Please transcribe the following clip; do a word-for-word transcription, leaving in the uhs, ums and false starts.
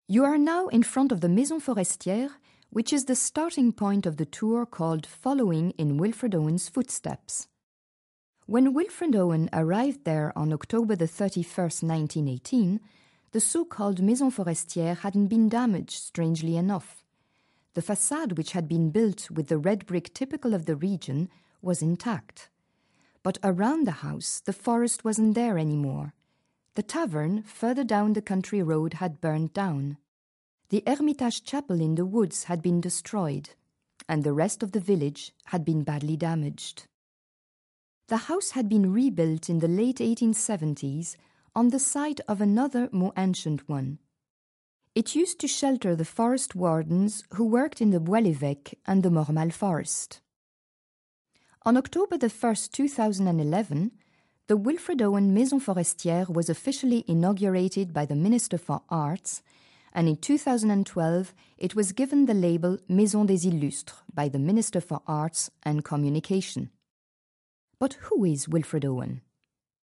You are now in front of the Maison Forestière, which is the starting point of the tour called Following in Wilfred Owen's Footsteps. When Wilfred Owen arrived there on October the thirty-first, nineteen eighteen, the so-called Maison Forestière hadn't been damaged, strangely enough. The façade, which had been built with the red brick typical of the region, was intact. But around the house, the forest wasn't there anymore. The tavern, further down the country road, had burned down. The Hermitage Chapel in the woods had been destroyed, and the rest of the village had been badly damaged. The house had been rebuilt in the late eighteen seventies on the site of another more ancient one. It used to shelter the forest wardens who worked in the Bois-l'Évêque and the Mormal forest. On October the first, two thousand eleven, the Wilfred Owen Maison Forestière was officially inaugurated by the Minister for Arts, and in two thousand twelve it was given the label Maison des Illustres by the Minister for Arts and Communication. But who is Wilfred Owen?